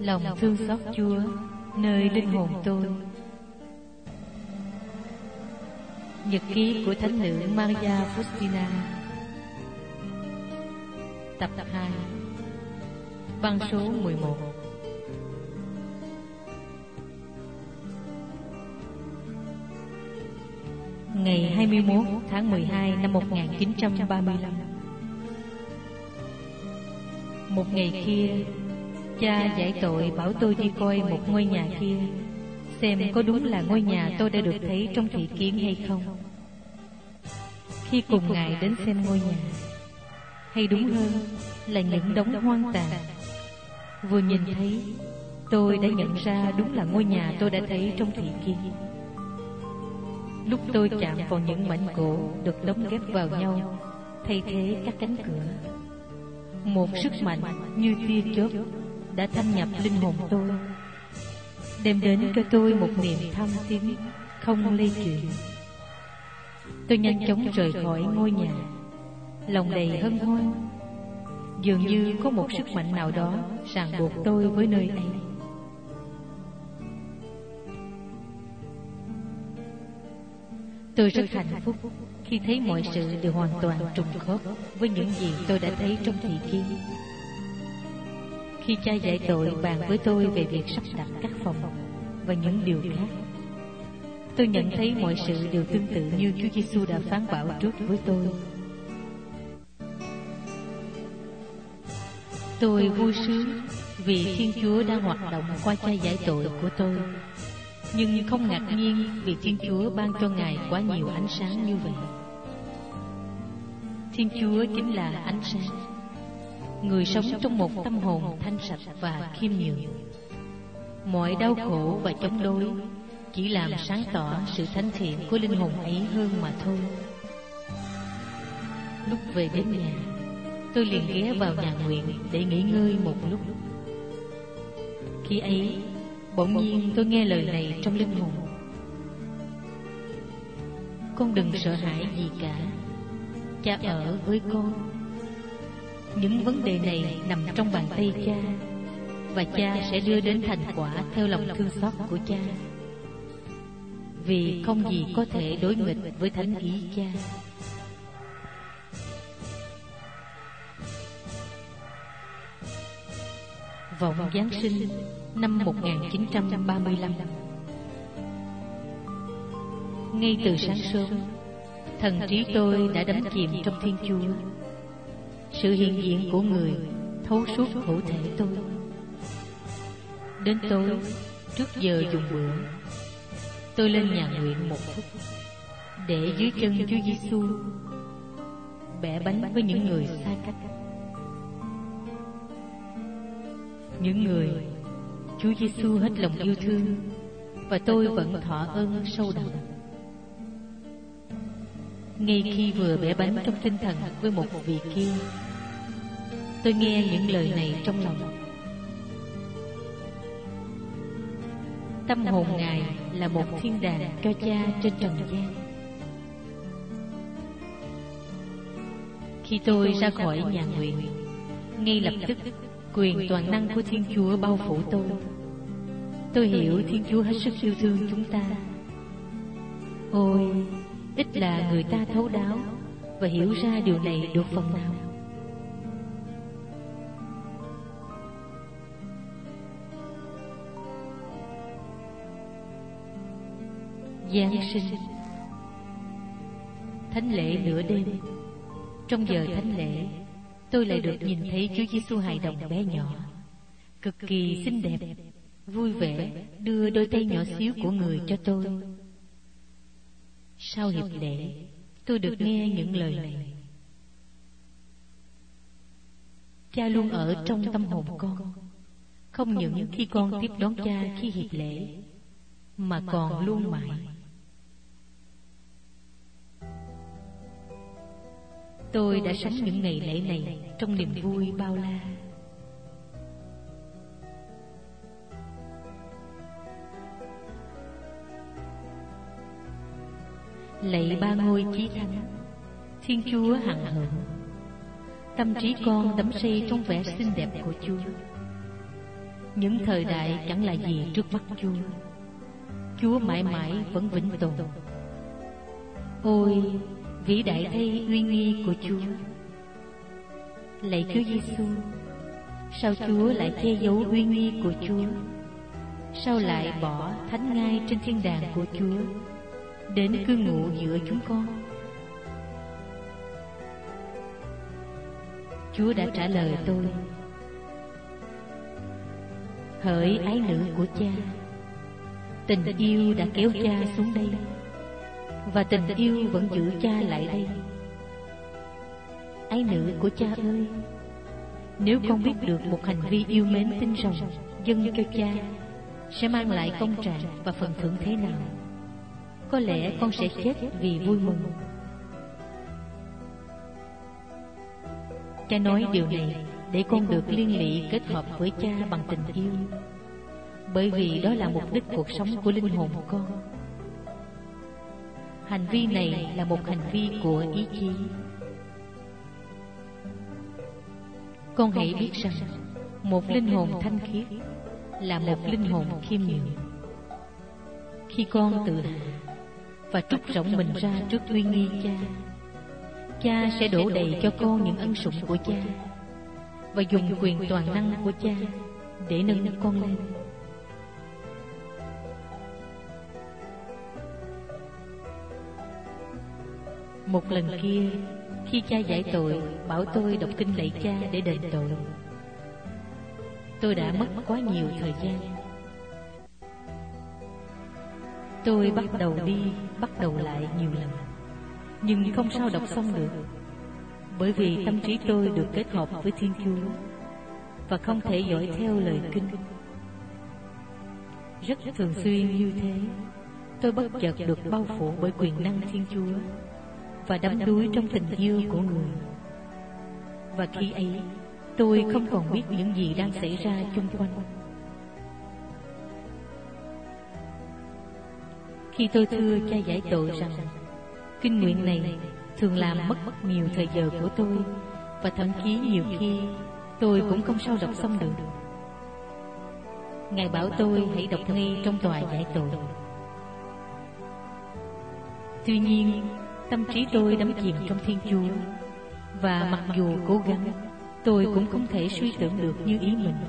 lòng thương xót Chúa nơi linh hồn tôi. Nhật ký của Thánh nữ Maria Faustina, tập 2, băng số 11. Ngày 21 tháng 12 năm 1935. Một ngày kia, cha giải tội bảo tôi đi coi một ngôi nhà kia, xem có đúng là ngôi nhà tôi đã được thấy trong thị kiến hay không. Khi cùng Ngài đến xem ngôi nhà, hay đúng hơn là những đống hoang tàn, vừa nhìn thấy, tôi đã nhận ra đúng là ngôi nhà tôi đã thấy trong thị kiến. Lúc tôi chạm vào những mảnh gỗ được đóng ghép vào nhau, thay thế các cánh cửa, một sức mạnh như tia chớp đã thâm nhập linh hồn tôi, đem đến cho tôi một niềm tham tiến không lay chuyển. Tôi nhanh chóng rời khỏi ngôi nhà, lòng đầy hân hoan, dường như có một sức mạnh nào đó ràng buộc tôi với nơi ấy. Tôi rất hạnh phúc khi thấy mọi sự đều hoàn toàn trùng khớp với những gì tôi đã thấy trong thị kiến. Khi cha giải tội bàn với tôi về việc sắp đặt các phòng và những điều khác, tôi nhận thấy mọi sự đều tương tự như Chúa Giêsu đã phán bảo trước với tôi. Tôi vui sướng vì Thiên Chúa đang hoạt động qua cha giải tội của tôi, nhưng không ngạc nhiên vì Thiên Chúa ban cho Ngài quá nhiều ánh sáng như vậy. Thiên Chúa chính là ánh sáng, người sống trong một tâm hồn thanh sạch và khiêm nhường. Mọi đau khổ và chống đối chỉ làm sáng tỏ sự thánh thiện của linh hồn ấy hơn mà thôi. Lúc về đến nhà, tôi liền ghé vào nhà nguyện để nghỉ ngơi một lúc. Khi ấy, bỗng nhiên tôi nghe lời này trong linh hồn: con đừng sợ hãi gì cả, cha ở với con. Những vấn đề này nằm trong bàn tay cha, và cha sẽ đưa đến thành quả theo lòng thương xót của cha, vì không gì có thể đối nghịch với thánh ý cha. Vọng Giáng sinh năm 1935. Ngay từ sáng sớm, thần trí tôi đã đắm chìm trong Thiên Chúa. Sự hiện diện của Người thấu suốt hữu thể tôi. Đến tối, trước giờ dùng bữa, tôi lên nhà nguyện một phút, để dưới chân Chúa Giêsu bẻ bánh với những người xa cách, những người Chúa Giêsu hết lòng yêu thương, và tôi vẫn thọ ơn sâu đậm. Ngay khi vừa bẻ bánh trong tinh thần với một vị kia, tôi nghe những lời này trong lòng: tâm hồn Ngài là một thiên đàng cho cha trên trần gian. Khi tôi ra khỏi nhà nguyện, ngay lập tức quyền toàn năng của Thiên Chúa bao phủ tôi. Tôi hiểu Thiên Chúa hết sức yêu thương chúng ta. Ôi, ít là người ta thấu đáo và hiểu ra điều này được phần nào. Giáng sinh, thánh lễ nửa đêm. Trong giờ thánh lễ, tôi lại được nhìn thấy Chúa Giêsu hài đồng bé nhỏ, cực kỳ xinh đẹp, vui vẻ đưa đôi tay nhỏ xíu của Người cho tôi. Sau hiệp lễ, tôi được nghe những lời này: cha luôn ở trong tâm hồn con, không những khi con tiếp đón cha khi hiệp lễ, mà còn luôn mãi. Tôi đã sống những ngày lễ này trong niềm vui bao la. Lạy ba ngôi chí thánh, Thiên Chúa hằng hưởng, tâm trí con đắm say trong vẻ xinh đẹp của Chúa. Những thời đại chẳng là gì trước mắt Chúa. Chúa mãi mãi vẫn vĩnh tồn. Ôi, vĩ đại thay uy nghi của Chúa! Lạy Chúa Giêsu, sao Chúa lại che giấu uy nghi của Chúa? Sao lại bỏ thánh ngai trên thiên đàng của Chúa đến cư ngụ giữa chúng con? Chúa đã trả lời tôi: hỡi ái nữ của Cha, tình yêu đã kéo Cha xuống đây, và tình yêu vẫn giữ Cha lại đây. Ái nữ của Cha ơi, nếu con biết được một hành vi yêu mến tinh rồng dâng cho Cha sẽ mang lại công trạng và phần thưởng thế nào, có lẽ con sẽ chết vì vui mừng. Cha nói điều này để con được liên lụy kết hợp với Cha bằng tình yêu, bởi vì đó là mục đích cuộc sống của linh hồn con. Hành vi này là một hành vi của ý chí. Con hãy biết rằng một linh hồn thanh khiết là một linh hồn khiêm nhường. Khi con tự hạ và trút rỗng mình ra trước uy nghi Cha, Cha sẽ đổ đầy cho con những ân sủng của Cha và dùng quyền toàn năng của Cha để nâng con lên. Một lần kia, khi Cha giải tội bảo tôi đọc kinh lạy Cha để đền tội, tôi đã mất quá nhiều thời gian. Tôi bắt đầu đi, bắt đầu lại nhiều lần, nhưng không sao đọc xong được, bởi vì tâm trí tôi được kết hợp với Thiên Chúa và không thể dõi theo lời kinh. Rất thường xuyên như thế, tôi bất chợt được bao phủ bởi quyền năng Thiên Chúa và đắm đuối trong tình yêu của người. Và khi ấy, tôi không còn biết những gì đang xảy ra chung quanh. Khi tôi thưa Cha giải tội rằng kinh nguyện này thường làm mất nhiều thời giờ của tôi, và thậm chí nhiều khi tôi cũng không sao đọc xong được, Ngài bảo tôi hãy đọc ngay trong tòa giải tội. Tuy nhiên, tâm trí tôi đắm chìm trong Thiên Chúa, và mặc dù cố gắng, tôi cũng không thể suy tưởng được như ý mình.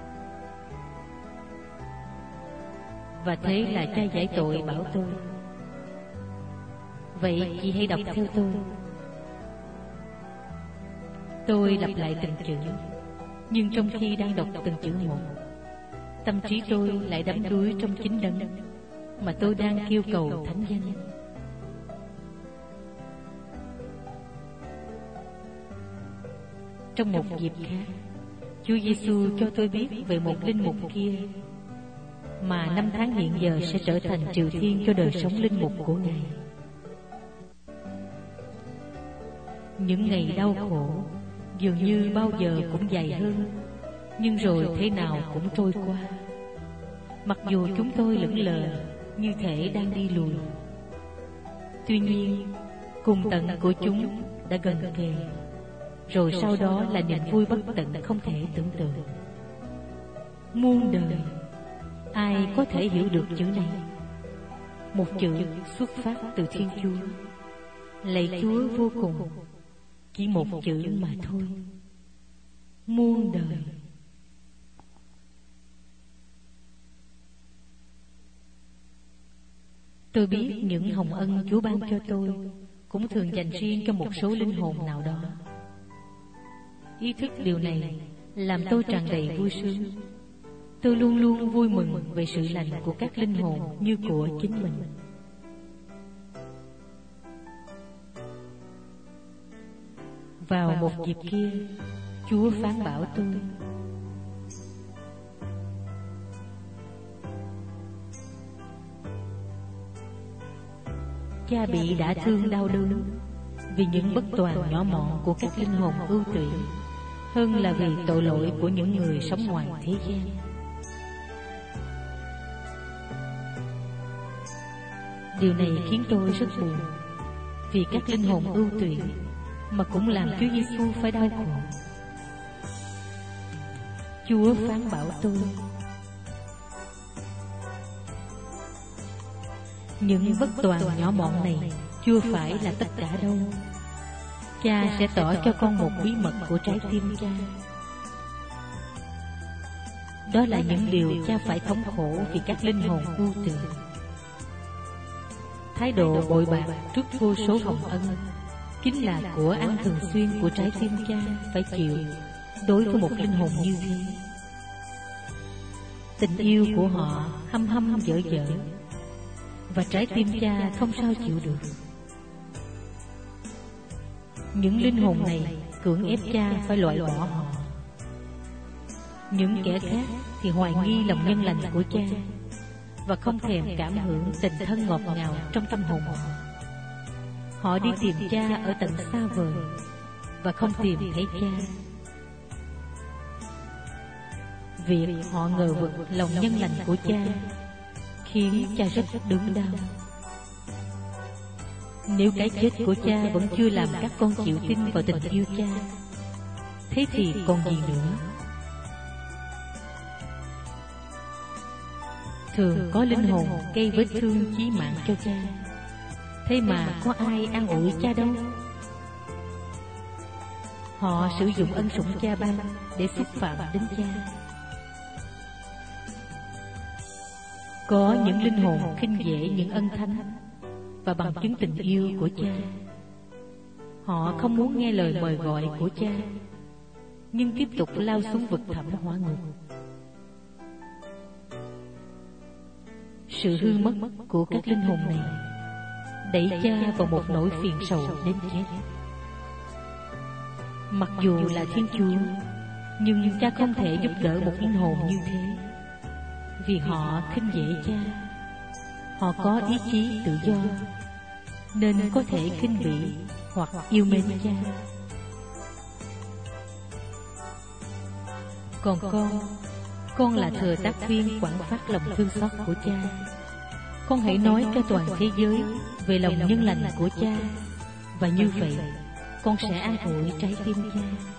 Và thế là Cha giải tội bảo tôi: vậy chị hãy đọc theo tôi. Tôi lặp lại từng chữ, nhưng trong khi đang đọc từng chữ một, tâm trí tôi lại đắm đuối trong chính Đấng mà tôi đang kêu cầu thánh danh. Trong một dịp khác, Chúa Giêsu cho tôi biết về một linh mục kia mà năm tháng hiện giờ sẽ trở thành triều thiên cho đời sống linh mục của Ngài. Những ngày đau khổ dường như bao giờ cũng dài hơn, nhưng rồi thế nào cũng trôi qua. Mặc dù chúng tôi lững lờ như thể đang đi lùi, tuy nhiên cùng tận của chúng đã gần kề. Rồi sau đó là niềm vui bất tận không thể tưởng tượng. Muôn đời, ai có thể hiểu được chữ này? Một chữ xuất phát từ Thiên Chúa. Lạy Chúa vô cùng, chỉ một chữ mà thôi. Muôn đời. Tôi biết những hồng ân Chúa ban cho tôi cũng thường dành riêng cho một số linh hồn nào đó. Ý thức điều này làm tôi tràn đầy vui sướng. Tôi luôn luôn vui mừng về sự lành của các linh hồn như của chính mình. Vào một dịp kia, Chúa phán bảo tôi: Cha bị đã thương đau đớn vì những bất toàn nhỏ mọn của các linh hồn ưu tuyển, hơn là vì tội lỗi của những người sống ngoài thế gian. Điều này khiến tôi rất buồn, vì các linh hồn ưu tuyển mà cũng làm Chúa Giêsu phải đau khổ. Chúa phán bảo tôi: Những vất toàn nhỏ mọn này chưa phải là tất cả đâu. Cha sẽ tỏ cho con một bí mật của trái tim cha. Đó là những điều cha phải thống khổ vì các linh hồn vô tử. Thái độ bội bạc trước vô số hồng ân chính là của ăn thường xuyên của trái tim cha phải chịu đối với một linh hồn như thế. Tình yêu của họ hăm hăm dở dở, và trái tim cha không sao chịu được. Những linh hồn này cưỡng ép cha phải loại bỏ họ. Những kẻ khác thì hoài nghi lòng nhân lành của cha và không thèm cảm hưởng tình thân ngọt ngào trong tâm hồn họ. Họ đi tìm cha ở tận xa vời và không tìm thấy cha. Việc họ ngờ vực lòng nhân lành của cha khiến cha rất đớn đau. Nếu cái chết của cha vẫn chưa làm các con chịu tin vào tình yêu cha, thế thì còn gì nữa? Thường có linh hồn gây vết thương chí mạng cho cha, thế mà có ai an ủi cha đâu. Họ sử dụng ân sủng cha ban để xúc phạm đến cha. Có những linh hồn khinh dễ những ân thánh và bằng chứng tình yêu của cha. Họ không muốn nghe lời mời gọi của cha, nhưng tiếp tục lao xuống vực thẳm hỏa ngục. Sự hư mất của các linh hồn này đẩy cha vào một nỗi phiền sầu đến chết. Mặc dù là Thiên Chúa, nhưng cha không thể giúp đỡ một linh hồn như thế, vì họ khinh dễ cha. Họ có ý chí tự do, nên có thể khinh bỉ hoặc yêu mến cha. Còn con là thừa tác viên quảng phát lòng thương xót của cha. Con hãy nói cho toàn thế giới về lòng nhân lành của cha, và như vậy con sẽ an ủi trái tim cha.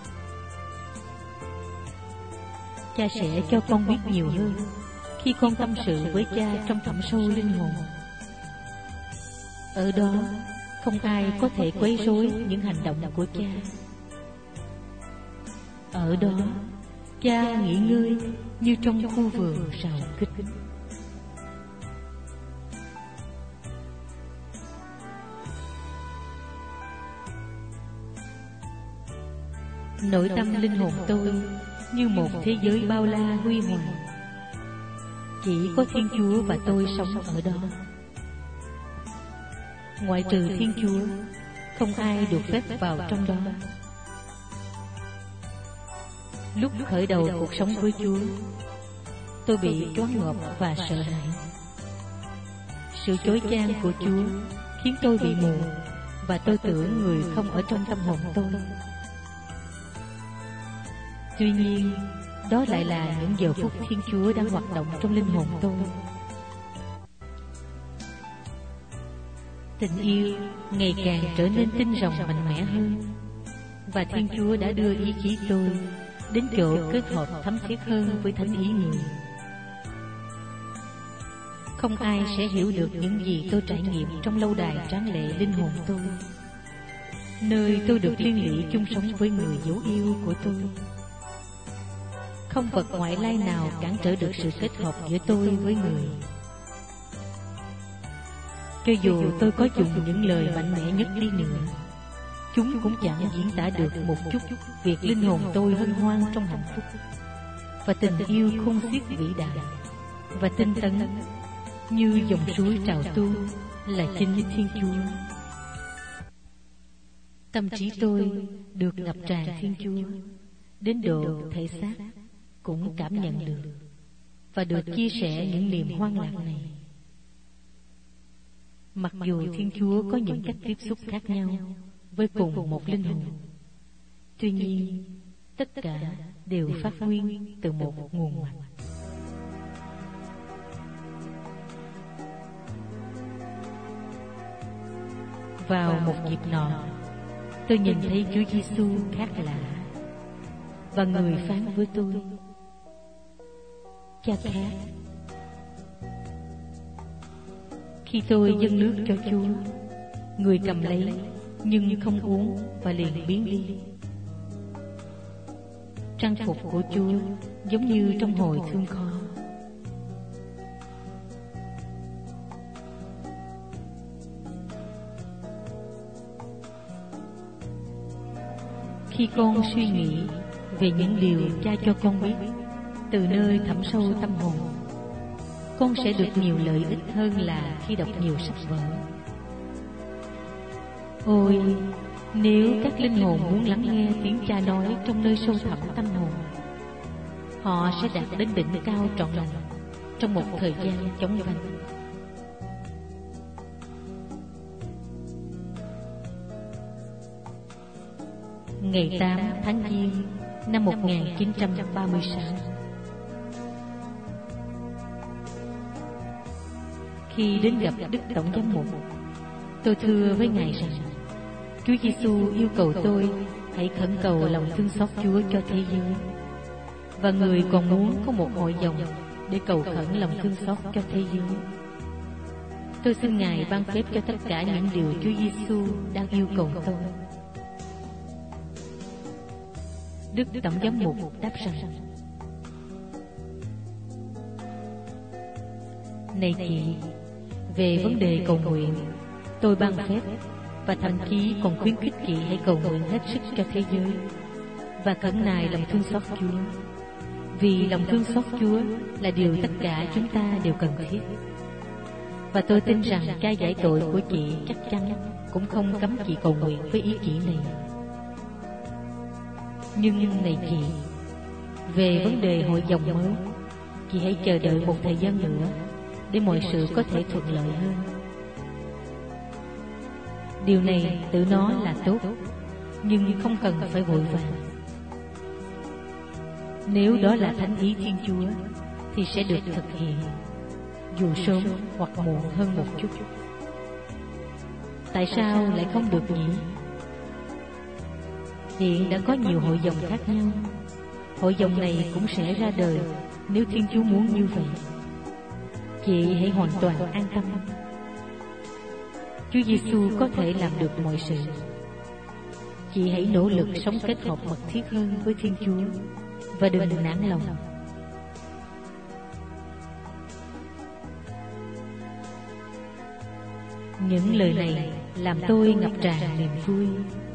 Cha sẽ cho con biết nhiều hơn khi con tâm sự với cha trong thẳm sâu linh hồn. Ở đó không ai có thể quấy rối những hành động của cha. Ở đó cha nghỉ ngơi như trong khu vườn rào kích. Nội tâm linh hồn tôi như một thế giới bao la huy hoàng. Chỉ có Thiên Chúa và tôi sống ở đó. Ngoại trừ Thiên Chúa, không ai được phép vào trong đó. Lúc khởi đầu cuộc sống với Chúa, tôi bị choáng ngợp và sợ hãi. Sự chói chang của Chúa khiến tôi bị mù, và tôi tưởng người không ở trong tâm hồn tôi. Tuy nhiên, đó lại là những giờ phút Thiên Chúa đang hoạt động trong linh hồn tôi. Tình yêu ngày càng trở nên tinh rồng mạnh mẽ hơn, và Thiên Chúa đã đưa ý chí tôi đến chỗ kết hợp thấm thiết hơn với thánh ý người. Không ai sẽ hiểu được những gì tôi trải nghiệm trong lâu đài tráng lệ linh hồn tôi, nơi tôi được liên lụy chung sống với người dấu yêu của tôi. Không vật ngoại lai nào cản trở được sự kết hợp giữa tôi với người. Cho dù tôi có dùng những lời mạnh mẽ nhất đi nữa, chúng cũng chẳng diễn tả được một chút việc linh hồn tôi hân hoan trong hạnh phúc và tình yêu khôn xiết vĩ đại và tinh tấn như dòng suối trào tuôn là chính Thiên Chúa. Tâm trí tôi được ngập tràn Thiên Chúa đến độ thể xác cũng cảm nhận được và được chia sẻ những niềm hoan lạc này. Mặc dù Thiên Chúa có những cách tiếp xúc khác nhau với cùng một linh hồn, tuy nhiên tất cả đều phát nguyên từ một nguồn mạnh. Vào một dịp nọ, tôi nhìn thấy Chúa Giêsu khác lạ, và người phán với tôi: Cha khác. Khi tôi dâng nước cho Chúa, người cầm lấy nhưng không uống và liền biến đi. Trang phục của Chúa giống như trong hội thương kho. Khi con suy nghĩ về những điều Cha cho con biết từ nơi thẳm sâu tâm hồn, con sẽ được nhiều lợi ích hơn là khi đọc nhiều sách vở. Ôi, nếu các linh hồn muốn lắng nghe tiếng Cha nói trong nơi sâu thẳm tâm hồn, họ sẽ đạt đến đỉnh cao trọn lành trong một thời gian chóng vánh. Ngày 8 tháng Giêng năm 1936, khi đến gặp Đức Tổng Giám mục, tôi thưa với Ngài rằng Chúa Giêsu yêu cầu tôi hãy khẩn cầu lòng thương xót Chúa cho thế giới, và người còn muốn có một hội dòng để cầu khẩn lòng thương xót cho thế giới. Tôi xin Ngài ban phép cho tất cả những điều Chúa Giêsu đang yêu cầu tôi. Đức Tổng Giám mục đáp rằng: Này chị, về vấn đề cầu nguyện, tôi ban phép và thậm chí còn khuyến khích chị hãy cầu nguyện hết sức cho thế giới và khẩn nài lòng thương xót Chúa, vì lòng thương xót Chúa là điều tất cả chúng ta đều cần thiết. Và tôi tin rằng Cha giải tội của chị chắc chắn cũng không cấm chị cầu nguyện với ý chỉ này. Nhưng này chị, về vấn đề hội dòng mới, chị hãy chờ đợi một thời gian nữa để mọi sự có thể thuận lợi hơn. Điều này tự nó là tốt, nhưng không cần phải vội vàng. Nếu đó là thánh ý Thiên Chúa thì sẽ được thực hiện, dù sớm hoặc muộn hơn một chút. Tại sao lại không được nhỉ? Hiện đã có nhiều hội dòng khác nhau. Hội dòng này cũng sẽ ra đời nếu Thiên Chúa muốn như vậy. Chị hãy hoàn toàn an tâm. Chúa Giêsu có thể làm được mọi sự. Chị hãy nỗ lực sống kết hợp mật thiết hơn với Thiên Chúa và đừng nản lòng. Những lời này làm tôi ngập tràn niềm vui.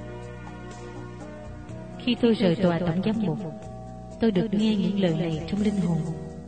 Khi tôi rời tòa Tổng Giám mục, tôi được nghe những lời này trong linh hồn.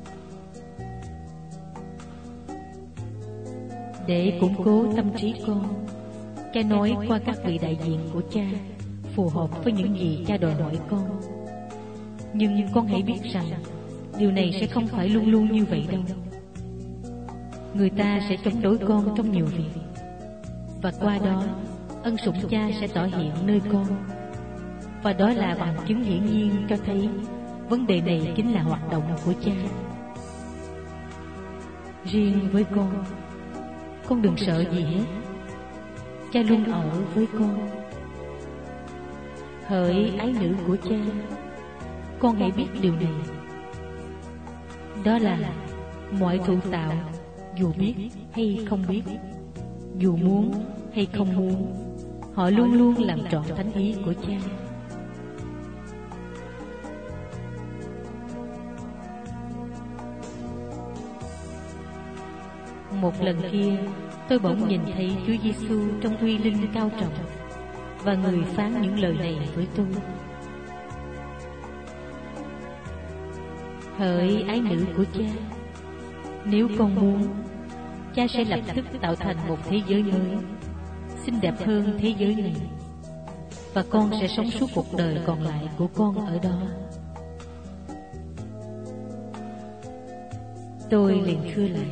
Để củng cố tâm trí con, Cha nói qua các vị đại diện của Cha phù hợp với những gì Cha đòi hỏi con. Nhưng con hãy biết rằng điều này sẽ không phải luôn luôn như vậy đâu. Người ta sẽ chống đối con trong nhiều việc, và qua đó ân sủng Cha sẽ tỏ hiện nơi con. Và đó là bằng chứng hiển nhiên cho thấy vấn đề này chính là hoạt động của Cha. Riêng với con đừng sợ gì hết. Cha luôn ở với con. Hỡi ái nữ của Cha, con hãy biết điều này. Đó là mọi thụ tạo, dù biết hay không biết, dù muốn hay không muốn, họ luôn luôn làm trọn thánh ý của Cha. Một lần kia, tôi bỗng nhìn thấy Chúa Giêsu trong uy linh cao trọng, và người phán những lời này với tôi: Hỡi ái nữ của Cha, nếu con muốn, Cha sẽ lập tức tạo thành một thế giới mới, xinh đẹp hơn thế giới này, và con sẽ sống suốt cuộc đời còn lại của con ở đó. Tôi liền thưa lại: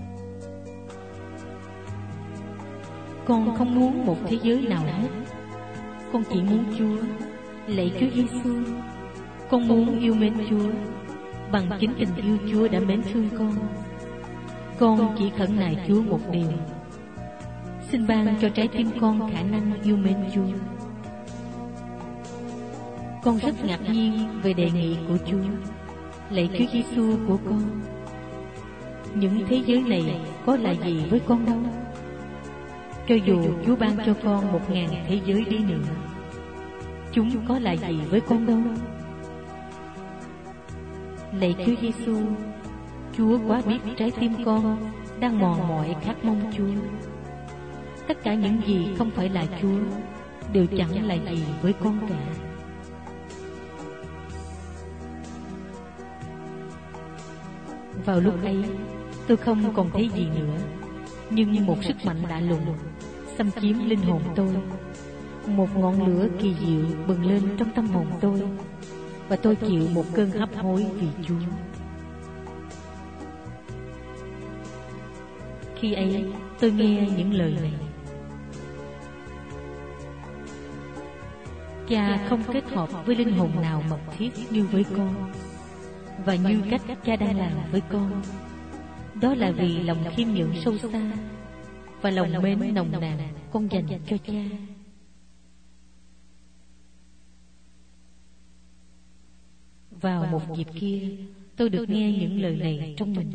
Con không muốn một thế giới nào hết. Con chỉ muốn Chúa. Lạy Chúa Giêsu, con muốn yêu mến Chúa bằng chính tình yêu Chúa đã mến thương con. Con chỉ khẩn nài Chúa một điều: xin ban cho trái tim con khả năng yêu mến Chúa. Con rất ngạc nhiên về đề nghị của Chúa. Lạy Chúa Giêsu của con, những thế giới này có là gì với con đâu. Cho dù Chúa ban cho con 1000 thế giới đi nữa, chúng có là gì với con đâu. Lạy Chúa Giêsu, Chúa quá biết trái tim con đang mòn mỏi khát mong Chúa. Tất cả những gì không phải là Chúa đều chẳng là gì với con cả. Vào lúc ấy, tôi không còn thấy gì nữa, nhưng một sức mạnh lạ lùng xâm chiếm linh hồn tôi. Một ngọn lửa kỳ diệu bừng lên trong tâm hồn tôi, và tôi chịu một cơn hấp hối vì Chúa. Khi ấy, tôi nghe những lời này: Cha không kết hợp với linh hồn nào mật thiết như với con, và như cách Cha đang làm với con. Đó là vì lòng khiêm nhường sâu xa và lòng mến nồng nàn con dành cho Cha. Vào một dịp kia, tôi được nghe những lời này trong mình: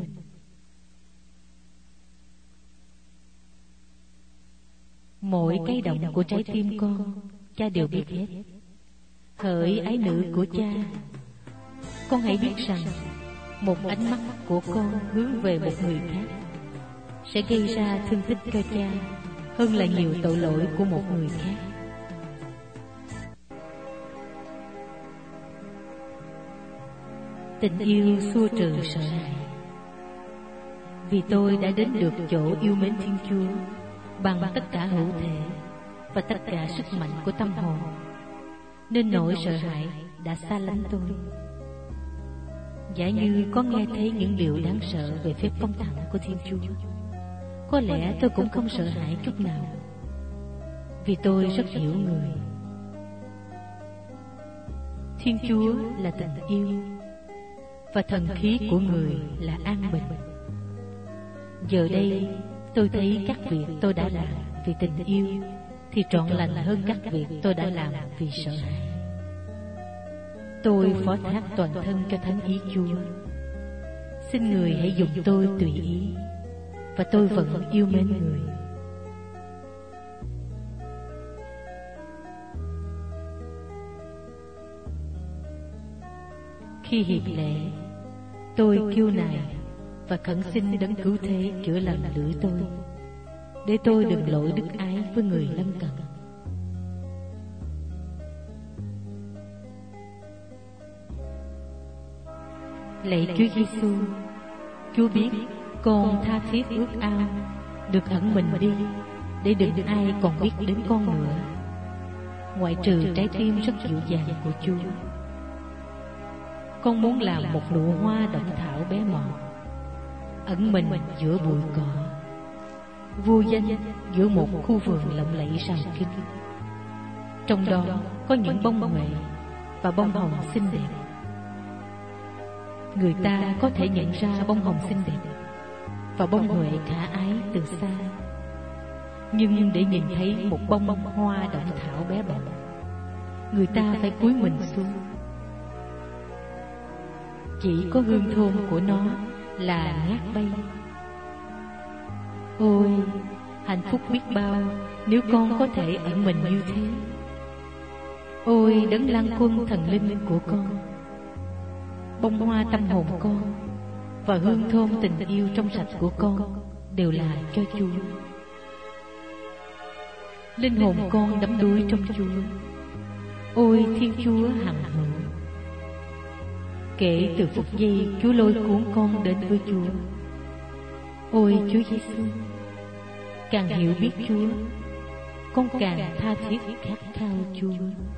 Mỗi cái động của trái tim con, Cha đều biết hết. Hỡi ái nữ của Cha, con hãy biết rằng một ánh mắt của con hướng về một người khác sẽ gây ra thương tích cho Cha hơn là nhiều tội lỗi của một người khác. Tình yêu xua trừ sợ hãi. Vì tôi đã đến được chỗ yêu mến Thiên Chúa bằng tất cả hữu thể và tất cả sức mạnh của tâm hồn, nên nỗi sợ hãi đã xa lánh tôi. Giả như có nghe thấy những điều đáng sợ về phép công thẳng của Thiên Chúa, có lẽ tôi cũng không sợ hãi chút nào, vì tôi rất hiểu người. Thiên Chúa là tình yêu, và thần khí của người là an bình. Giờ đây, tôi thấy các việc tôi đã làm vì tình yêu thì trọn lành hơn các việc tôi đã làm vì sợ hãi. Tôi phó thác toàn thân cho thánh ý Chúa. Xin người hãy dùng tôi tùy ý, và tôi vẫn yêu mến người. Khi hiệp lễ, tôi kêu nài và khẩn xin Đấng Cứu Thế chữa lành lưỡi tôi, để tôi đừng lỗi đức ái với người lân cận. Lạy Chúa Giêsu, Chúa biết con tha thiết ước ao được ẩn mình đi, để đừng ai còn biết đến con nữa, ngoại trừ trái tim rất dịu dàng của Chúa. Con muốn làm một nụ hoa động thảo bé mọn, ẩn mình giữa bụi cỏ, vô danh giữa một khu vườn lộng lẫy rào kính. Trong đó có những bông huệ và bông hồng xinh đẹp. Người ta có thể nhận ra bông hồng xinh đẹp và bông huệ khả ái từ xa, nhưng để nhìn thấy một bông hoa động thảo bé bỏng, người ta phải cúi mình xuống. Chỉ có hương thơm của nó là ngát bay. Ôi, hạnh phúc biết bao nếu con có thể ẩn mình như thế. Ôi, Đấng Lan Quân thần linh của con, bông hoa tâm hồn con và hương thơm tình yêu trong sạch của con đều là cho Chúa. Linh hồn con đắm đuối trong Chúa. Ôi Thiên Chúa hằng hữu, kể từ phút giây Chúa lôi cuốn con đến với Chúa. Ôi Chúa Giêsu, càng hiểu biết Chúa, con càng tha thiết khát khao Chúa.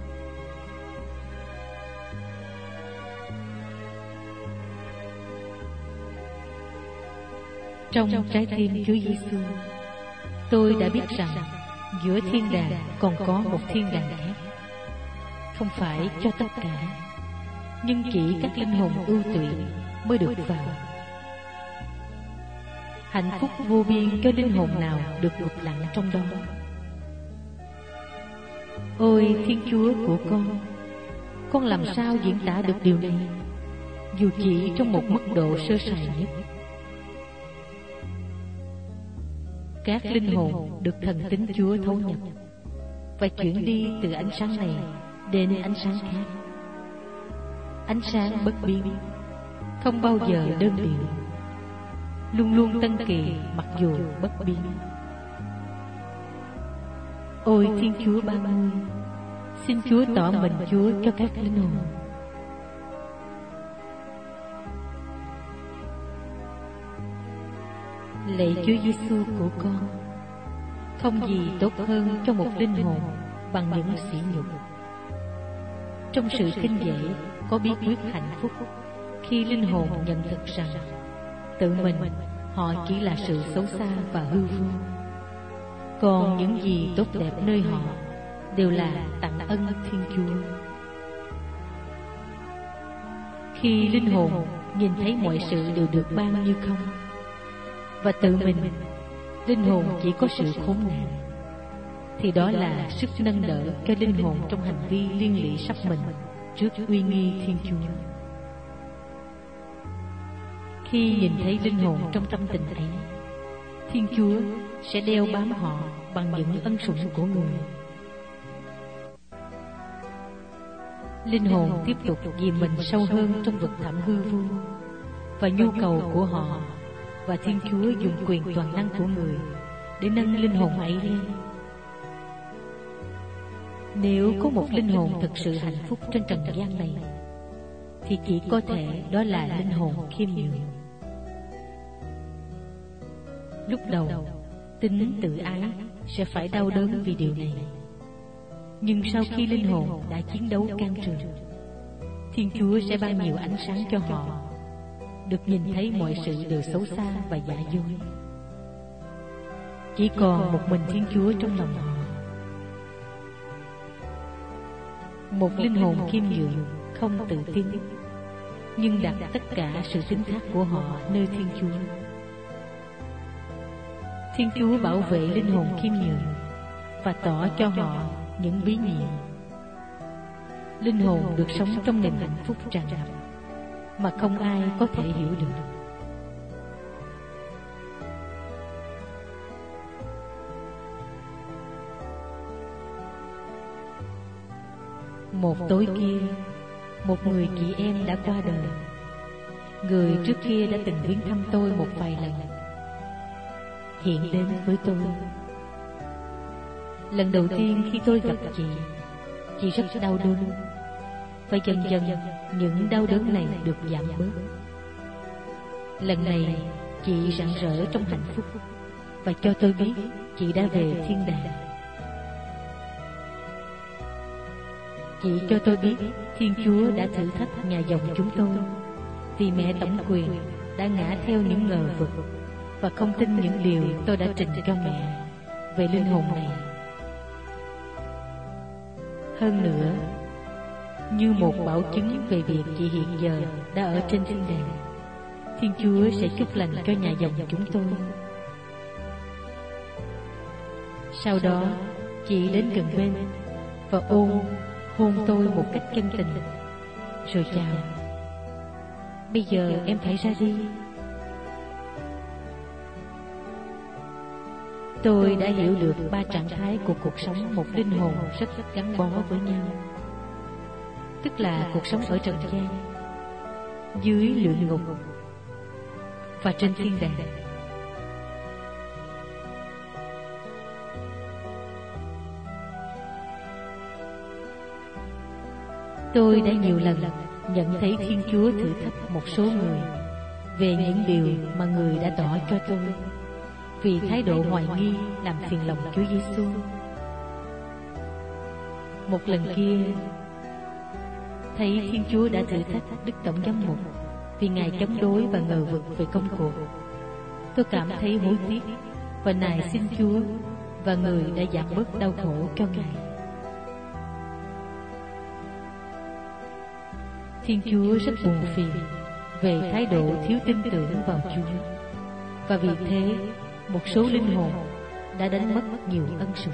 Trong trái tim Chúa Giêsu, tôi đã biết rằng giữa thiên đàng còn có một thiên đàng khác, không phải cho tất cả, nhưng chỉ các linh hồn ưu tuyển mới được vào. Hạnh phúc vô biên cho linh hồn nào được gục lặng trong đó. Ôi Thiên Chúa của con làm sao diễn tả được điều này, dù chỉ trong một mức độ sơ sài nhất. các linh hồn được thần tính Chúa thấu nhập và chuyển đi từ ánh sáng này đến ánh sáng khác. Ánh sáng bất biến, không bao giờ đơn điệu, luôn luôn tân kỳ mặc dù bất biến. Ôi Thiên Chúa Ba Ngôi, xin Chúa tỏ mình Chúa cho các linh hồn. Lạy Chúa Giêsu của con, không gì tốt hơn cho một linh hồn bằng những sỉ nhục. Trong sự khinh dễ có bí quyết hạnh phúc khi linh hồn nhận thức rằng tự mình họ chỉ là sự xấu xa và hư vô, còn những gì tốt đẹp nơi họ đều là tặng ân Thiên Chúa. Khi linh hồn nhìn thấy mọi sự đều được ban như không, và tự mình, linh hồn chỉ có sự khốn nạn, thì đó là sức nâng đỡ cho linh hồn trong hành vi liên lụy sắp mình trước uy nghi Thiên Chúa. Khi nhìn thấy linh hồn trong tâm tình ấy, Thiên Chúa sẽ đeo bám họ bằng những ân sủng của Người. Linh hồn tiếp tục dìm mình sâu hơn trong vực thẳm hư vô và nhu cầu của họ, và Thiên Chúa dùng quyền toàn năng của Người để nâng linh hồn ấy lên. Nếu có một linh hồn thực sự hạnh phúc trên trần gian này, thì chỉ có thể đó là linh hồn khiêm nhường. Lúc đầu, tính tự ái sẽ phải đau đớn vì điều này, nhưng sau khi linh hồn đã chiến đấu can trường, Thiên Chúa sẽ ban nhiều ánh sáng cho họ, được nhìn thấy mọi sự đều xấu xa và giả dối. Chỉ còn một mình Thiên Chúa trong lòng họ. Một linh hồn khiêm nhường, không tự tin, nhưng đặt tất cả sự tín thác của họ nơi Thiên Chúa. Thiên Chúa bảo vệ linh hồn khiêm nhường và tỏ cho họ những bí nhiệm. Linh hồn được sống trong niềm hạnh phúc tràn ngập mà không ai có thể hiểu được. Một tối kia, một người chị em đã qua đời. Người trước kia đã từng viếng thăm tôi một vài lần, hiện đến với tôi. Lần đầu tiên khi tôi gặp chị rất đau đớn, và dần dần những đau đớn này được giảm bớt. Lần này chị rạng rỡ trong hạnh phúc và cho tôi biết chị đã về thiên đàng. Chị cho tôi biết Thiên Chúa đã thử thách nhà dòng chúng tôi, vì mẹ tổng quyền đã ngã theo những ngờ vực và không tin những điều tôi đã trình cho mẹ về linh hồn này. Hơn nữa, như một bảo chứng về việc chị hiện giờ đã ở trên thiên đàng, Thiên Chúa sẽ chúc lành cho nhà dòng chúng tôi. Sau đó, chị đến gần bên và hôn tôi một cách chân tình, rồi chào. Bây giờ em phải ra đi. Tôi đã hiểu được ba trạng thái của cuộc sống một linh hồn rất gắn bó với nhau, tức là cuộc sống ở trần gian, dưới luyện ngục và trên thiên đàng. Tôi đã nhiều lần nhận thấy Thiên Chúa thử thách một số người về những điều mà Người đã tỏ cho tôi, vì thái độ hoài nghi làm phiền lòng Chúa Giêsu. Một lần kia, thấy Thiên Chúa đã thử thách Đức Tổng Giám mục vì Ngài chống đối và ngờ vực về công cuộc. Tôi cảm thấy hối tiếc và nài xin Chúa, và Người đã giảm bớt đau khổ cho Ngài. Thiên Chúa rất buồn phiền về thái độ thiếu tin tưởng vào Chúa, và vì thế một số linh hồn đã đánh mất nhiều ân sủng.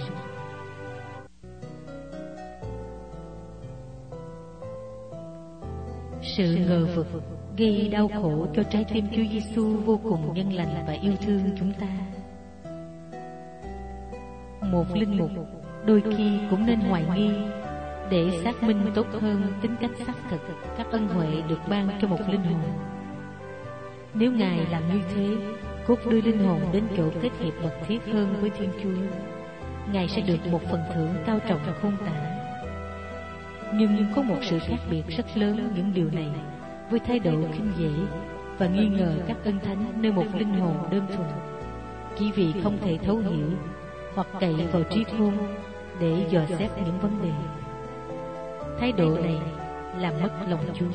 Sự ngờ vực gây đau khổ cho trái tim Chúa Giêsu vô cùng nhân lành và yêu thương chúng ta. một linh mục đôi khi cũng nên hoài nghi để xác minh tốt hơn tính cách xác thực các ân huệ được ban cho một linh hồn. Nếu Ngài làm như thế, cốt đưa linh hồn đến chỗ kết hiệp mật thiết hơn với Thiên Chúa, Ngài sẽ được một phần thưởng cao trọng khôn tả. Nhưng có một sự khác biệt rất lớn những điều này với thái độ khinh dễ và nghi ngờ các ân thánh nơi một linh hồn đơn thuần, chỉ vì không thể thấu hiểu hoặc cậy vào trí khôn để dò xét những vấn đề. Thái độ này làm mất lòng Chúa.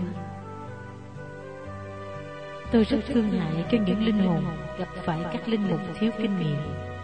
Tôi rất thương hại cho những linh hồn gặp phải các linh mục thiếu kinh nghiệm.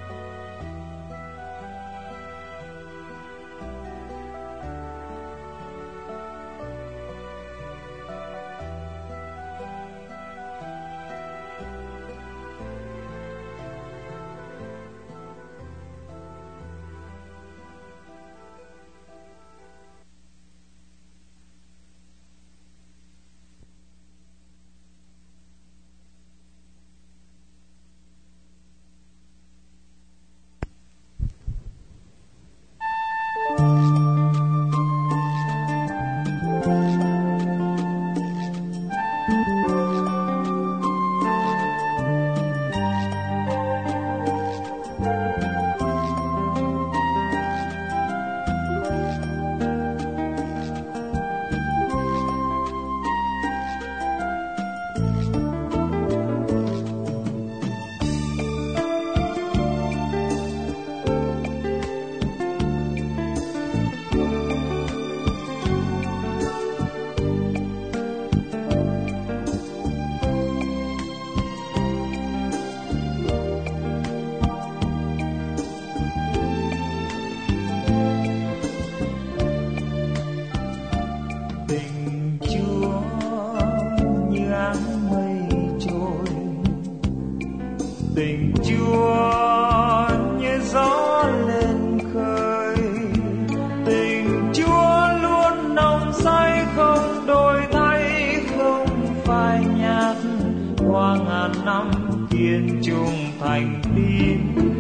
Tình Chúa như gió lên khơi, tình Chúa luôn nồng say không đổi thay, không phai nhạt qua ngàn năm kiên trung thành tín.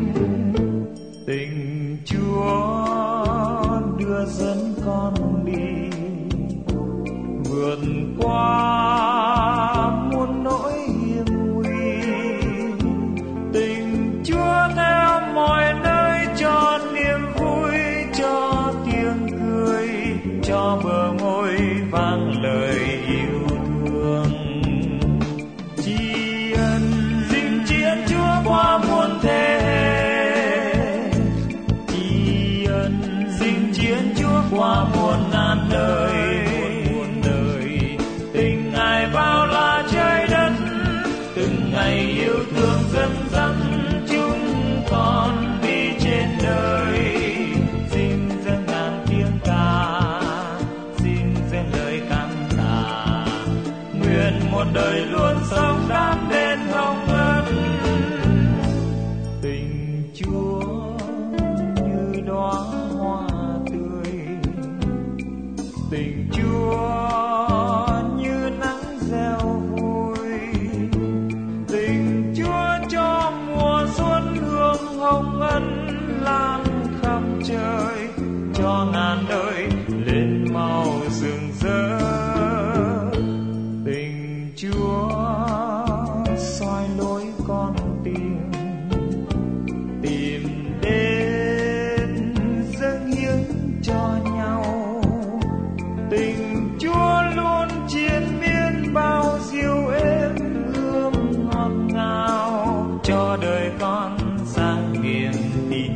Tình Chúa đưa dẫn con đi vượt qua muôn nỗi hiểm nguy. Tình Chúa theo mọi nơi cho niềm vui, cho tiếng cười, cho bờ môi vang lời yêu thương. Tri ân dinh chiến Chúa qua muôn thế hệ, tri ân dinh chiến Chúa qua muôn ngàn đời. Tình Ngài bao la trời đất, từng ngày yêu thương dẫn dắt chúng con đi trên đời. Xin dâng ngàn tiếng ca, xin dâng lời cảm tạ, nguyện một đời luôn sống đam đến hồng ân. Tình Chúa như đóa hoa tươi, tình Chúa như nắng gieo vui, tình Chúa cho mùa xuân hương hồng ân lan khắp trời, cho ngàn đời lên màu rừng rỡ. Tình Chúa soi lối con tim, tìm đến dâng hiến cho nhau. Tình Chúa luôn triền miên bao diệu êm hương ngọt ngào, cho đời con sáng niềm tin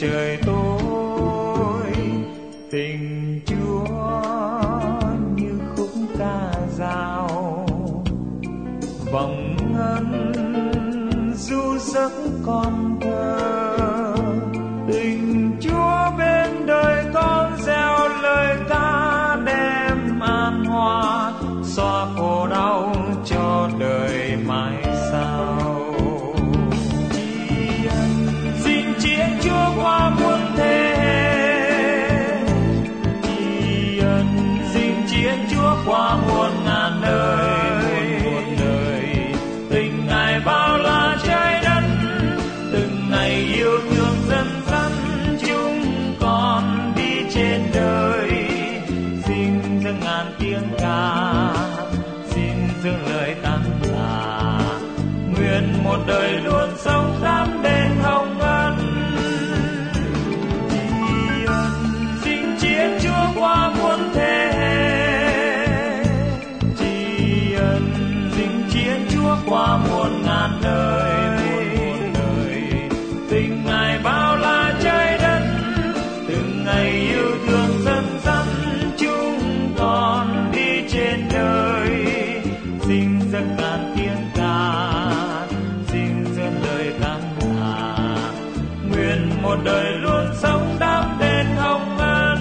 trời tối. Tình Chúa như khúc ca dao, vòng ngân du giấc con thơ. Tình Chúa bên đời con gieo lời ca đem an hoa, xóa khổ đau cho đời mãi sau. Xin chiến Chúa qua muôn thế hệ, tri ân xin chiến Chúa qua muôn ngàn đời. Tình Ngài bao la trái đất, từng ngày yêu thương dân dân chúng con đi trên đời. Xin dâng ngàn tiếng ca, xin dâng lời tán là nguyện một đời luôn sống đắm đền hồng ân. Tri ân xin chiến Chúa qua muôn thế hệ, tri ân xin chiến Chúa qua muôn ngàn đời. Tình Ngài bao la trái đất, từng ngày yêu thương dân dân chúng con đi trên đời. Xin dâng ngàn tiếng ca, xin dâng lời tán thả, nguyện một đời luôn sống đắm đền hồng ân.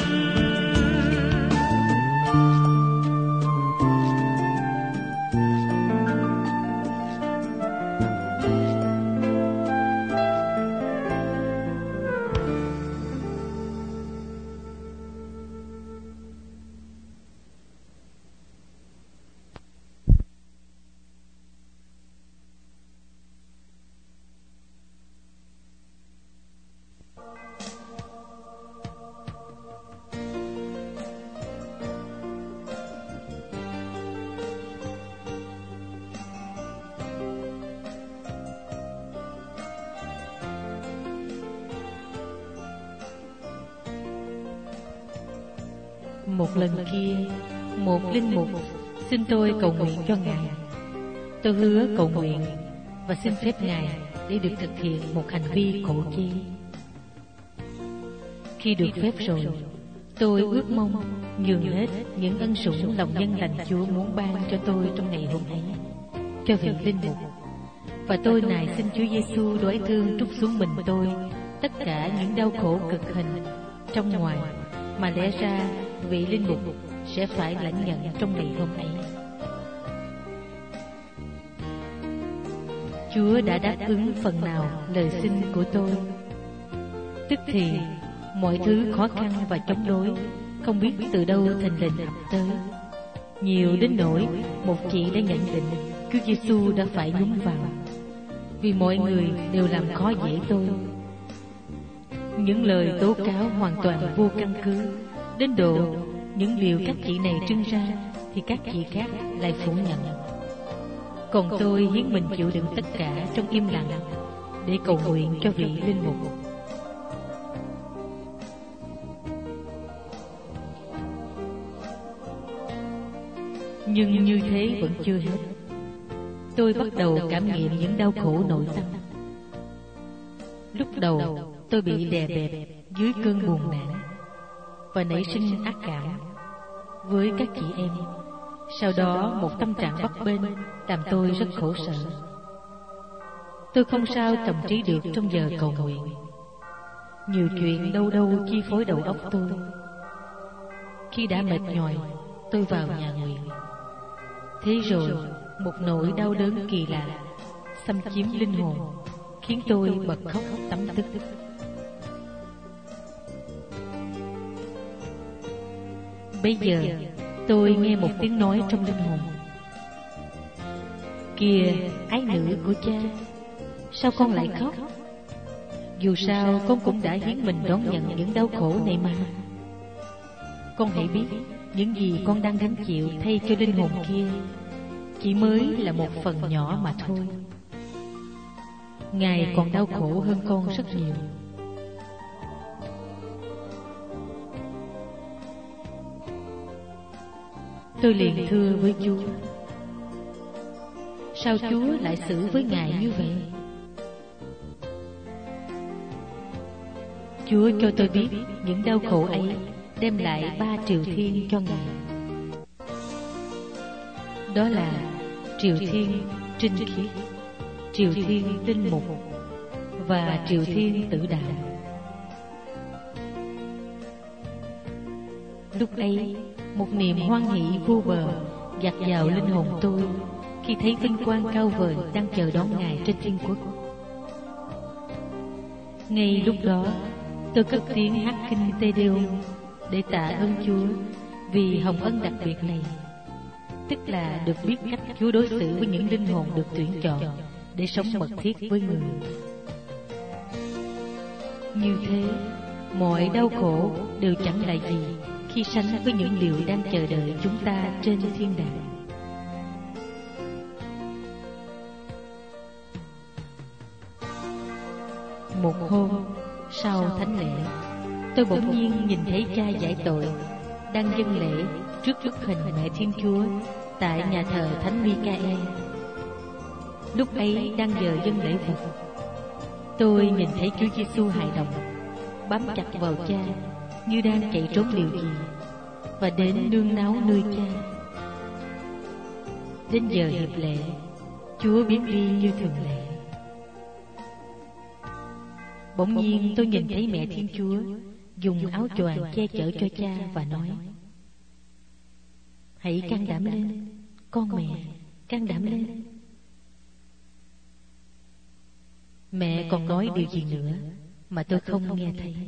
Một lần kia, một linh mục xin tôi cầu nguyện cho Ngài. Tôi hứa cầu nguyện và xin phép Ngài để được thực hiện một hành vi cổ chi. Khi được phép rồi, tôi ước mong nhường hết những ân sủng lòng nhân lành Chúa muốn ban cho tôi trong ngày hôm ấy cho vị linh mục. Và tôi nài xin Chúa Giêsu đoái thương trút xuống mình tôi tất cả những đau khổ cực hình trong ngoài mà lẽ ra vị linh mục sẽ phải lãnh nhận trong ngày hôm ấy. Chúa đã đáp ứng phần nào lời xin của tôi. Tức thì mọi thứ khó khăn và chống đối không biết từ đâu thình lình ập tới, nhiều đến nỗi một chị đã nhận định Chúa Giêsu đã phải nhúng vào, vì mọi người đều làm khó dễ tôi. Những lời tố cáo hoàn toàn vô căn cứ, đến độ những điều các chị này trưng ra thì các chị khác lại phủ nhận. Còn tôi hiến mình chịu đựng tất cả trong im lặng để cầu nguyện cho vị linh mục. Nhưng như thế vẫn chưa hết. Tôi bắt đầu cảm nghiệm những đau khổ nội tâm. Lúc đầu tôi bị đè bẹp dưới cơn buồn nản và nảy sinh ác cảm với các chị em. Sau đó một tâm trạng bấp bênh làm tôi rất khổ sở. Tôi không sao cầm trí được trong giờ cầu nguyện. Nhiều chuyện đâu đâu chi phối đầu óc tôi. Khi đã mệt nhòi, tôi vào nhà nguyện. Thế rồi một nỗi đau đớn kỳ lạ xâm chiếm linh hồn, khiến tôi bật khóc tấm tức. Bây giờ tôi nghe một tiếng nói trong linh hồn: kìa, ái nữ của cha, sao con lại khóc? Dù sao con cũng đã hiến mình đón nhận những đau khổ này mà. Con hãy biết, những gì con đang gánh chịu thay cho linh hồn kia chỉ mới là một phần nhỏ mà thôi. Ngài còn đau khổ hơn con rất nhiều. Tôi liền thưa với Chúa: sao Chúa lại xử với Ngài như vậy? Chúa cho tôi biết những đau khổ ấy đem lại 3 triều thiên cho Ngài. Đó là triều thiên trinh khiết, triều thiên linh mục và triều thiên tử đạo. Lúc ấy, một niềm hoan hỷ vô bờ dạt vào linh hồn tôi khi thấy vinh quang cao vời đang chờ đón Ngài trên thiên quốc. Ngay lúc đó, tôi cất tiếng hát kinh Te Deum để tạ ơn Chúa vì hồng ân đặc biệt này, tức là được biết cách Chúa đối xử với những linh hồn được tuyển chọn để sống mật thiết với người. Như thế, mọi đau khổ đều chẳng là gì khi sánh với những điều đang chờ đợi chúng ta trên thiên đàng. Một hôm sau thánh lễ, tôi bỗng nhiên nhìn thấy cha giải tội đang dâng lễ trước bức hình Mẹ Thiên Chúa tại nhà thờ Thánh Michael. Lúc ấy đang giờ dâng lễ vật, tôi nhìn thấy Chúa Giêsu hài lòng bám chặt vào cha như đang chạy trốn điều gì, và đến nương náu nơi cha. Đến giờ hiệp lễ, Chúa biến đi như thường lệ. Bỗng nhiên tôi nhìn thấy Mẹ Thiên Chúa dùng áo choàng che chở cho cha và nói: "Hãy can đảm lên, con mẹ, can đảm lên." Mẹ còn nói điều gì nữa mà tôi không nghe thấy.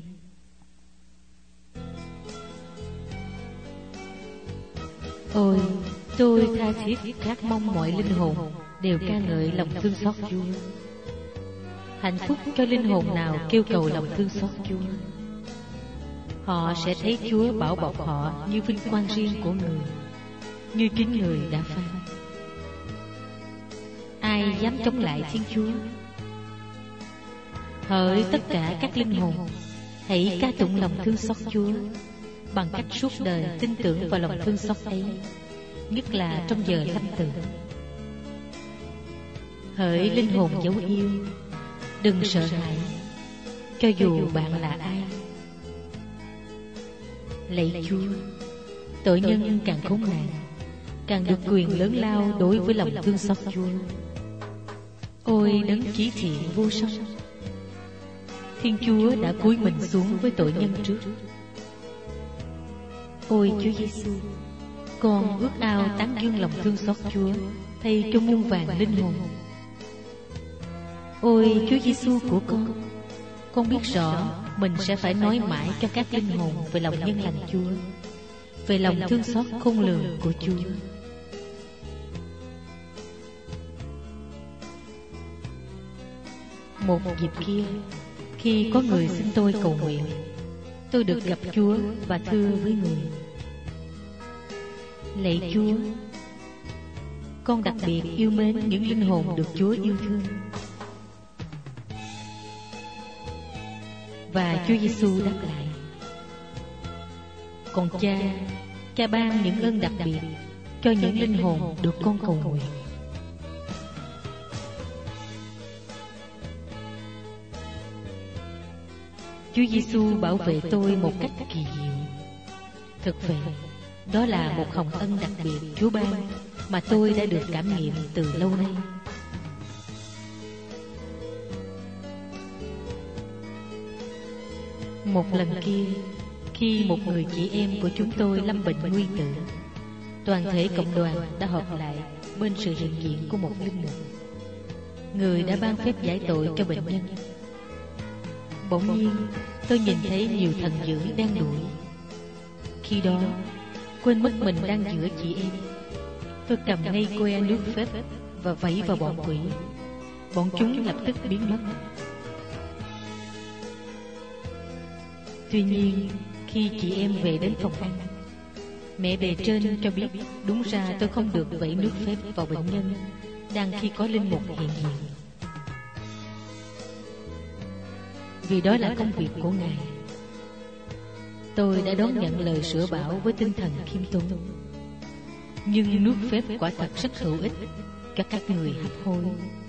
Ôi, tôi tha thiết khát mong mọi linh hồn đều ca ngợi lòng thương xót Chúa. Hạnh phúc cho linh hồn nào kêu cầu lòng thương xót Chúa. Họ sẽ thấy Chúa bảo bọc họ như vinh quang riêng của người, như chính người đã phán. Ai dám chống lại Thiên Chúa? Hỡi tất cả các linh hồn, hãy ca tụng lòng thương xót Chúa bằng cách suốt đời tin tưởng vào lòng thương xót ấy, nhất là trong giờ lâm tử. Hỡi linh hồn dấu yêu, đừng sợ hãi, cho dù bạn là ai. Lạy Chúa, tội nhân càng khốn nạn, càng được quyền lớn lao đối với lòng thương xót Chúa. Ôi đấng chí thiện vô song, Thiên Chúa đã cúi mình xuống với tội nhân trước. Ôi Chúa Giêsu, con ước ao tán dương lòng thương xót Chúa thay cho muôn vàn linh hồn. Ôi Chúa Giêsu của con biết rõ mình sẽ phải nói mãi cho các linh hồn về lòng nhân lành Chúa, về lòng thương xót khôn lường của Chúa. Một dịp kia, khi có người xin tôi cầu nguyện, tôi được gặp Chúa và thưa với người: Lạy Chúa, con đặc biệt yêu mến những linh hồn được Chúa yêu thương. Và Chúa Giêsu đáp lại: Còn Cha ban những ơn đặc biệt cho những linh hồn được con cầu nguyện. Chúa Giêsu bảo vệ tôi một cách kỳ diệu. Thực vậy, đó là một hồng ân đặc biệt Chúa ban mà tôi đã được cảm nghiệm từ lâu nay. Một lần kia, khi một người chị em của chúng tôi lâm bệnh nguy tử, toàn thể cộng đoàn đã họp lại bên sự hiện diện của một linh mục, người đã ban phép giải tội cho bệnh nhân. Bỗng nhiên, tôi nhìn thấy nhiều thần dữ đang đuổi. Khi đó, quên mất mình đang giữa chị em, tôi cầm ngay que nước phép và vẫy vào bọn quỷ. Bọn chúng lập tức biến mất. Tuy nhiên, khi chị em về đến phòng ăn, mẹ bề trên cho biết đúng ra tôi không được vẫy nước phép vào bệnh nhân đang khi có linh mục hiện diện, vì đó là công việc của Ngài. Tôi đã đón nhận lời sửa bảo với tinh thần khiêm tốn. Nhưng nước phép quả thật rất hữu ích cho các người hấp hối.